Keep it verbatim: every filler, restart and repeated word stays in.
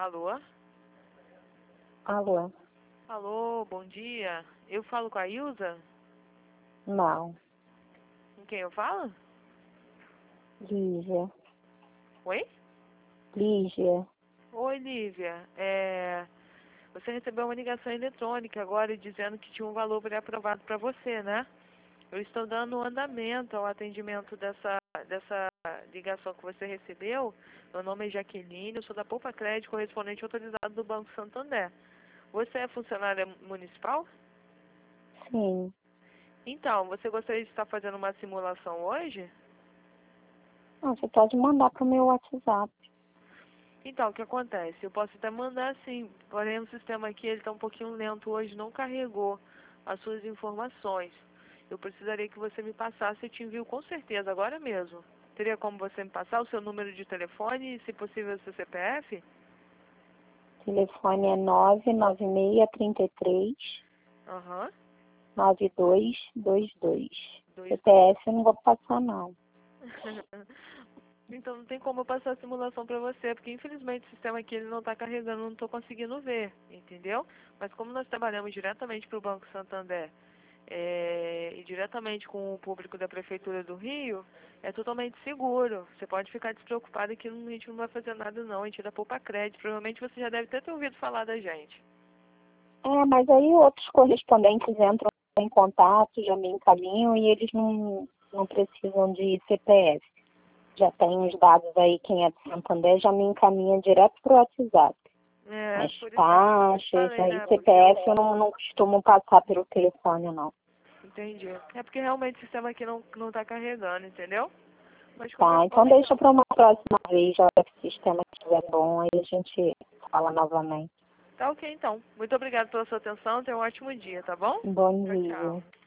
Alô? Alô? Alô, bom dia. Eu falo com a Ilza? Não. Com quem eu falo? Lívia. Oi? Lígia. Oi, Lívia. É... Você recebeu uma ligação eletrônica agora dizendo que tinha um valor pré-aprovado para você, né? Eu estou dando andamento ao atendimento dessa, dessa ligação que você recebeu. Meu nome é Jaqueline, eu sou da Poupa Crédito, correspondente autorizado do Banco Santander. Você é funcionária municipal? Sim. Então, você gostaria de estar fazendo uma simulação hoje? Ah, você pode mandar para o meu WhatsApp. Então, o que acontece? Eu posso até mandar sim, porém o sistema aqui está um pouquinho lento hoje, não carregou as suas informações. Eu precisaria que você me passasse, eu te envio com certeza, agora mesmo. Teria como você me passar o seu número de telefone e, se possível, o seu C P F? Telefone é nove nove seis, três três, Aham. nove dois dois dois. Dois, C P F eu não vou passar, não. Então não tem como eu passar a simulação para você, porque infelizmente o sistema aqui ele não está carregando, não estou conseguindo ver, entendeu? Mas como nós trabalhamos diretamente para o Banco Santander é, e diretamente com o público da Prefeitura do Rio, é totalmente seguro. Você pode ficar despreocupado que a gente não vai fazer nada não, a gente dá poupa crédito. Provavelmente você já deve ter ouvido falar da gente. É, mas aí outros correspondentes entram em contato, já me encaminham e eles não, não precisam de C P F. Já tem os dados aí, quem é de Santander já me encaminha direto para o WhatsApp. É, As por isso que eu te taxas, falei, aí né? Porque C P F eu não, não costumo passar pelo telefone, não. entendi. É porque realmente o sistema aqui não, não tá carregando, entendeu? Mas de qualquer Tá, então forma, deixa para uma próxima vez, já que o sistema estiver bom, aí a gente fala novamente. tá ok então. Muito obrigada pela sua atenção, tenha um ótimo dia, tá bom? Bom Tchau, dia. tchau.